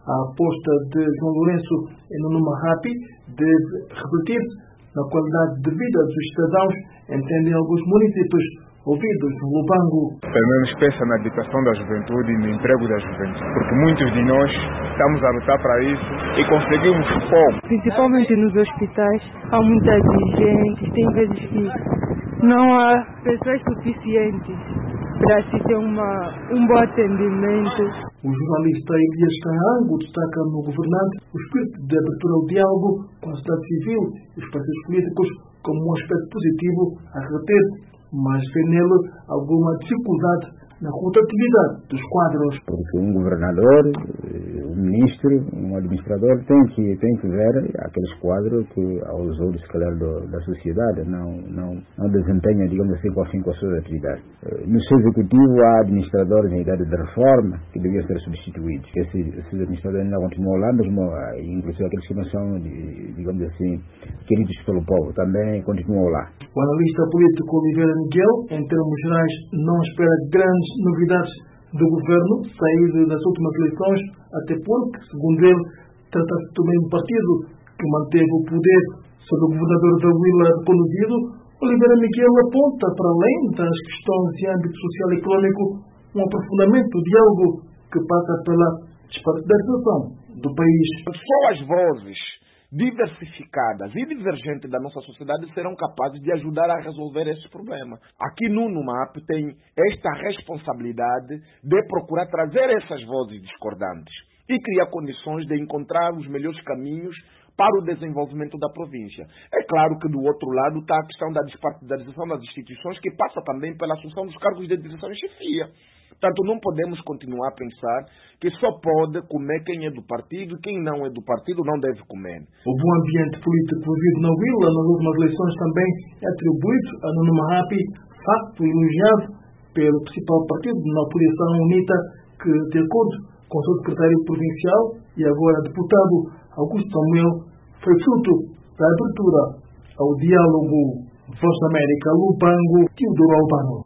A aposta de João Lourenço em Nuno Marrapi deve refletir-se na qualidade de vida dos cidadãos, entendem alguns municípios ouvidos no Lubango. Pelo menos pensa na educação da juventude e no emprego da juventude, porque muitos de nós estamos a lutar para isso e conseguimos pouco. Principalmente nos hospitais, há muitas exigências, tem vezes que não há pessoas suficientes para se ter um bom atendimento. O jornalista Elias Carango destaca no governante o espírito de abertura ao diálogo com a sociedade civil e os partidos políticos como um aspecto positivo a reter, mas vê nele alguma dificuldade na rotatividade dos quadros. Porque um governador, um ministro, um administrador tem que ver aqueles quadros que aos olhos, se calhar, da sociedade não desempenham, digamos assim, com as suas atividades. No seu executivo há administradores em idade de reforma que deviam ser substituídos. Esses administradores ainda continuam lá, mesmo, inclusive aqueles que não são, digamos assim, queridos pelo povo, também continuam lá. O analista político Oliveira Miguel, em termos gerais, não espera grandes novidades do governo saído das últimas eleições, até porque, segundo ele, trata-se do mesmo partido que manteve o poder sob o governador da Huila reconduzido. Oliveira Miguel aponta, para além das questões de âmbito social e econômico, um aprofundamento do diálogo que passa pela despartidarização do país. Só as vozes diversificadas e divergentes da nossa sociedade serão capazes de ajudar a resolver esse problema. Aqui no NUMAP tem esta responsabilidade de procurar trazer essas vozes discordantes e criar condições de encontrar os melhores caminhos para o desenvolvimento da província. É claro que do outro lado está a questão da despartidarização das instituições, que passa também pela assunção dos cargos de direção e chefia. Portanto, não podemos continuar a pensar que só pode comer quem é do partido e quem não é do partido não deve comer. O bom ambiente político vivido na Huila nas últimas eleições também é atribuído a Nuno Marrapi, facto elogiado pelo principal partido na oposição UNITA, que, de acordo com o seu secretário provincial e agora deputado Augusto Samuel, foi fruto da abertura ao diálogo. Voz da América, Lubango, Teodoro Albano.